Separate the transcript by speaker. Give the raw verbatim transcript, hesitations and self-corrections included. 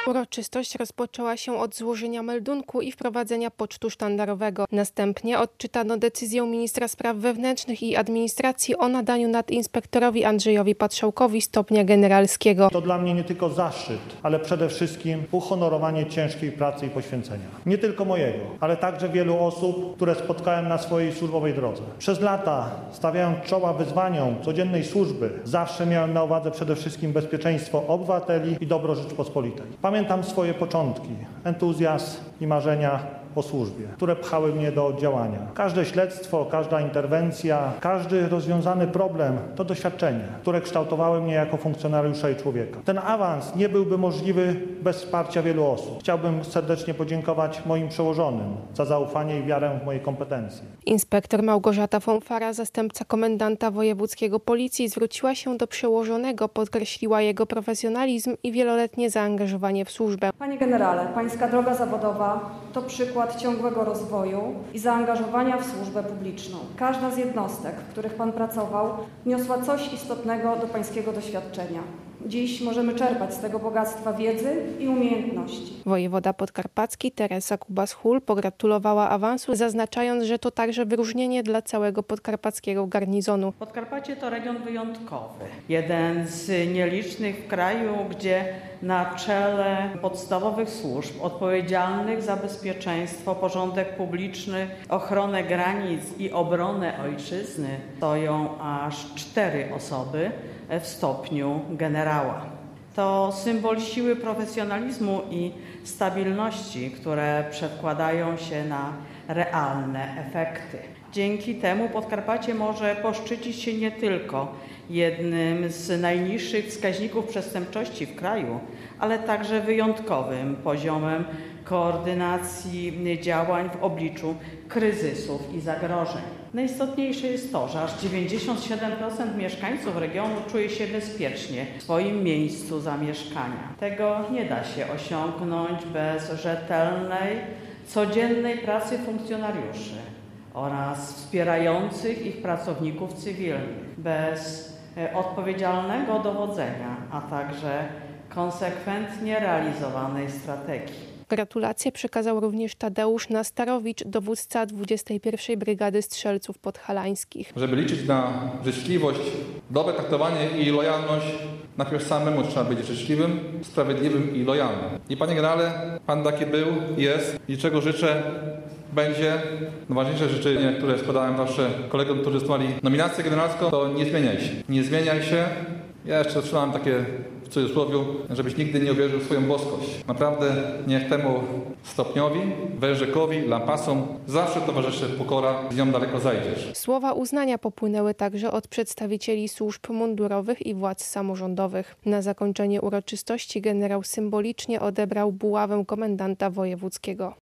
Speaker 1: Uroczystość rozpoczęła się od złożenia meldunku i wprowadzenia pocztu sztandarowego. Następnie odczytano decyzję ministra spraw wewnętrznych i administracji o nadaniu nadinspektorowi Andrzejowi Patrzałkowi stopnia generalskiego.
Speaker 2: To dla mnie nie tylko zaszczyt, ale przede wszystkim uhonorowanie ciężkiej pracy i poświęcenia. Nie tylko mojego, ale także wielu osób, które spotkałem na swojej służbowej drodze. Przez lata, stawiając czoła wyzwaniom codziennej służby, zawsze miałem na uwadze przede wszystkim bezpieczeństwo obywateli i dobro Rzeczpospolitej. Pamiętam swoje początki, entuzjazm i marzenia o służbie, które pchały mnie do działania. Każde śledztwo, każda interwencja, każdy rozwiązany problem to doświadczenie, które kształtowały mnie jako funkcjonariusza i człowieka. Ten awans nie byłby możliwy bez wsparcia wielu osób. Chciałbym serdecznie podziękować moim przełożonym za zaufanie i wiarę w moje kompetencje.
Speaker 1: Inspektor Małgorzata Fonfara, zastępca komendanta wojewódzkiego Policji, zwróciła się do przełożonego, podkreśliła jego profesjonalizm i wieloletnie zaangażowanie w służbę.
Speaker 3: Panie generale, pańska droga zawodowa to przykład ciągłego rozwoju i zaangażowania w służbę publiczną. Każda z jednostek, w których pan pracował, wniosła coś istotnego do pańskiego doświadczenia. Dziś możemy czerpać z tego bogactwa wiedzy i umiejętności.
Speaker 1: Wojewoda podkarpacki Teresa Kubas-Hul pogratulowała awansu, zaznaczając, że to także wyróżnienie dla całego podkarpackiego garnizonu.
Speaker 4: Podkarpacie to region wyjątkowy. Jeden z nielicznych w kraju, gdzie na czele podstawowych służb odpowiedzialnych za bezpieczeństwo, porządek publiczny, ochronę granic i obronę ojczyzny stoją aż cztery osoby w stopniu generała. To symbol siły profesjonalizmu i stabilności, które przedkładają się na realne efekty. Dzięki temu Podkarpacie może poszczycić się nie tylko jednym z najniższych wskaźników przestępczości w kraju, ale także wyjątkowym poziomem koordynacji działań w obliczu kryzysów i zagrożeń. Najistotniejsze jest to, że aż dziewięćdziesiąt siedem procent mieszkańców regionu czuje się bezpiecznie w swoim miejscu zamieszkania. Tego nie da się osiągnąć bez rzetelnej, codziennej pracy funkcjonariuszy oraz wspierających ich pracowników cywilnych, bez odpowiedzialnego dowodzenia, a także konsekwentnie realizowanej strategii.
Speaker 1: Gratulacje przekazał również Tadeusz Nastarowicz, dowódca dwudziestej pierwszej Brygady Strzelców Podhalańskich.
Speaker 5: Żeby liczyć na życzliwość, dobre traktowanie i lojalność, najpierw samemu trzeba być życzliwym, sprawiedliwym i lojalnym. I panie generale, pan taki był, jest i czego życzę, będzie. Najważniejsze życzenie, które składałem zawsze kolegom, którzy dostali nominację generalską, to nie zmieniaj się. Nie zmieniaj się. Ja jeszcze otrzymałem takie w cudzysłowie, żebyś nigdy nie uwierzył w swoją boskość. Naprawdę niech temu stopniowi, wężykowi, lampasom zawsze towarzyszy pokora, z nią daleko zajdziesz.
Speaker 1: Słowa uznania popłynęły także od przedstawicieli służb mundurowych i władz samorządowych. Na zakończenie uroczystości generał symbolicznie odebrał buławę komendanta wojewódzkiego.